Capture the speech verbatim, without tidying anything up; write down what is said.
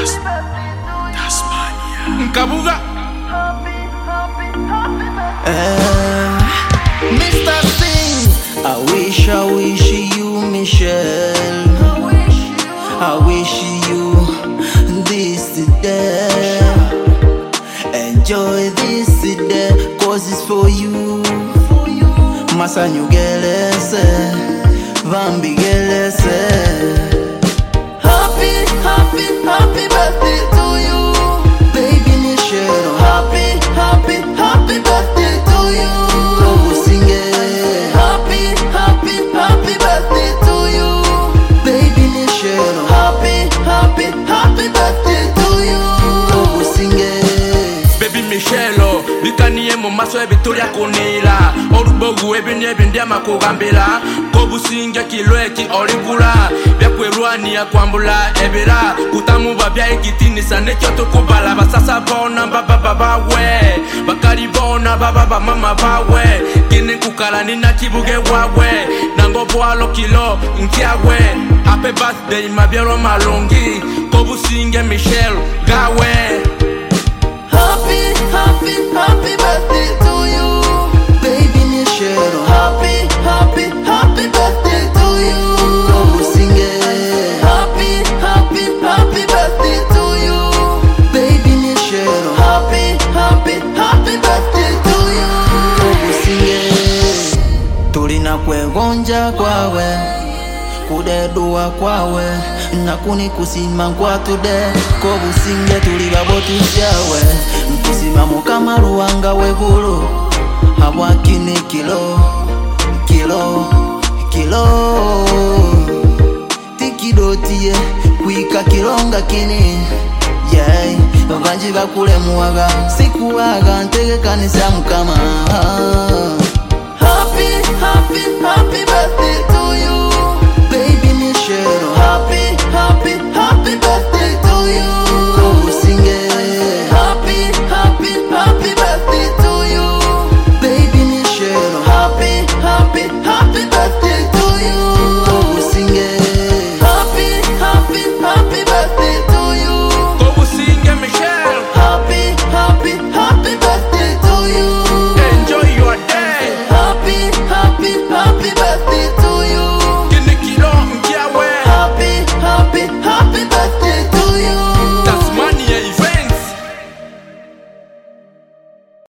Das, Tasmania. Kabuga. Uh, Mister Sing, I wish, I wish you, Michelle. I wish you this day. Enjoy this day, cause it's for you. Masanyu gelese, Vambi gelese. Happy, happy, happy birthday to you, baby Michelle. Happy, happy, happy birthday to you. Go sing it. Happy, happy, happy birthday to you, baby Michelle. Happy, happy, happy birthday to you. Go sing it. Baby Michelle, bikaniye mu maso ebitulya kunira. Olubogu ebinye ebindya makugambira. Kobusinga kilweki oligula. Byakwerwania kwambula ebira. Kutamuba bya ekitinisa nekyo tukubala. Basasa bona baba baba we. Bakali bona baba baba mama bawe. Kine kukala nina kibuge wawe. Nango bwalo kilo nkiawe. Happy birthday mabyero malungi. Kobusinga Michelle gawe. Happy, happy, happy birthday to you, baby Michelle. Happy, happy, happy birthday to you. Go sing it. Happy, happy, happy birthday to you, baby Michelle. Happy, happy, happy birthday to you. Go sing it. Tulina kwegonja kwawe, kudedua kwawe, nakuni kusima kwa tude. Kobusinge tuli baboti jawe, nkusima mukama ruwanga wegulu. Habwakini kilo, kilo, kilo. Tikidotiye, kuika kilonga kini. Yeah, oganji bakule muwaga, sikuwaga ntege kanisa mukama. Happy, happy, happy birthday to you,